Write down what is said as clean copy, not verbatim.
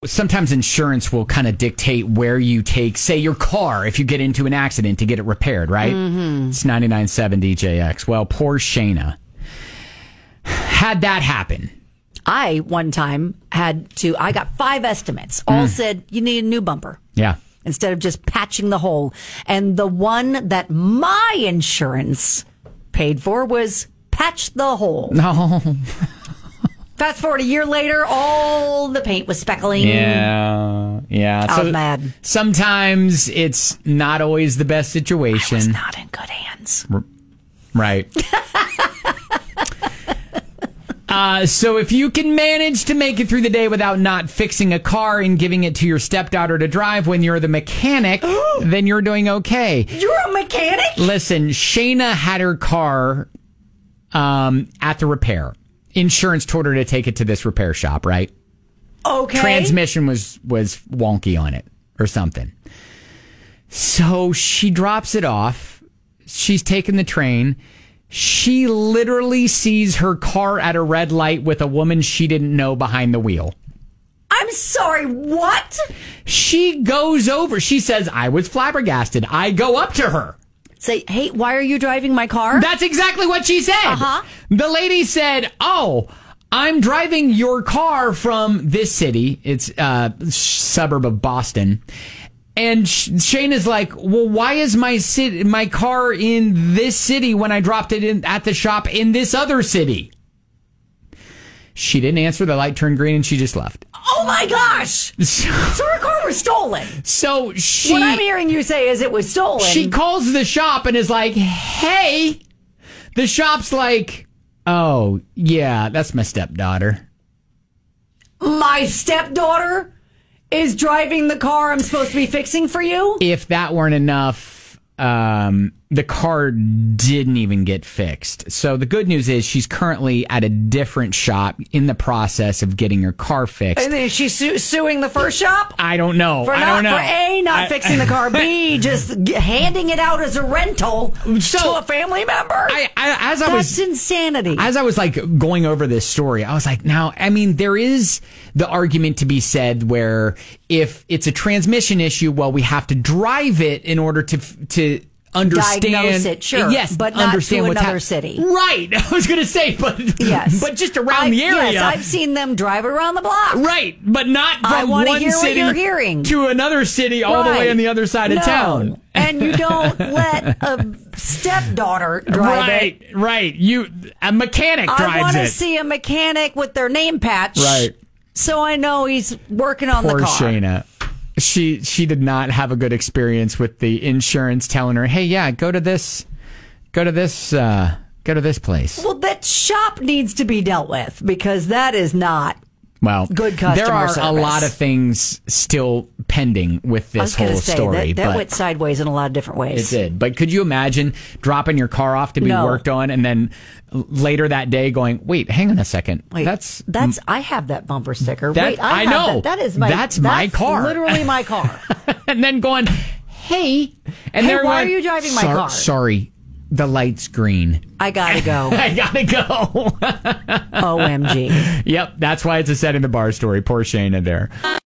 sometimes insurance will kind of dictate where you take, say, your car if you get into an accident to get it repaired, right? Mm-hmm. It's 99.7 DJX. Well, poor Shayna had that happen. I, one time, I got 5 estimates. All said, you need a new bumper. Yeah. Instead of just patching the hole. And the one that my insurance paid for was patch the hole. No. Fast forward a year later, all the paint was speckling. Yeah. I was mad. Sometimes it's not always the best situation. I was not in good hands. Right. So if you can manage to make it through the day without not fixing a car and giving it to your stepdaughter to drive when you're the mechanic, then you're doing okay. You're a mechanic? Listen, Shayna had her car at the repair. Insurance told her to take it to this repair shop, right? Okay. Transmission was wonky on it or something. So she drops it off. She's taking the train. She literally sees her car at a red light with a woman she didn't know behind the wheel. I'm sorry, what? She goes over. She says, I was flabbergasted. I go up to her. Say, hey, why are you driving my car? That's exactly what she said. Uh-huh. The lady said, oh, I'm driving your car from this city. It's a suburb of Boston. And Shayna's like, well, why is my car in this city when I dropped it in at the shop in this other city? She didn't answer. The light turned green and she just left. Oh my gosh! So her car was stolen. So what I'm hearing you say is it was stolen. She calls the shop and is like, hey. The shop's like, oh, yeah, that's my stepdaughter. My stepdaughter is driving the car I'm supposed to be fixing for you? If that weren't enough, the car didn't even get fixed. So the good news is she's currently at a different shop in the process of getting her car fixed. And is she suing the first shop? I don't know. For A, not fixing the car. B, just handing it out as a rental to a family member. That's insanity. As I was like going over this story, I was like, now, I mean, there is the argument to be said where if it's a transmission issue, well, we have to drive it in order to understand. Diagnose it, sure. Yes, but not understand to another city. Right. I was going to say, but just around the area. Yes, I've seen them drive around the block. Right, but not from one city what you're hearing. to another city all the way on the other side of town. And you don't let a stepdaughter drive it. Right. A mechanic drives it. I want to see a mechanic with their name patch. Right. So I know he's working on the car. Poor Shayna. She did not have a good experience with the insurance telling her, hey, yeah, go to this place. Well, that shop needs to be dealt with because that is not good customer there are service. a lot of things still pending with this whole story. That went sideways in a lot of different ways. It did. But could you imagine dropping your car off to be worked on and then later that day going, wait, hang on a second. Wait, I have that bumper sticker. I know. That's my car. Literally my car. And then going, hey. And why are you driving my car? Sorry. The light's green. I gotta go. OMG. Yep, that's why it's a Setting the Bar story. Poor Shayna there.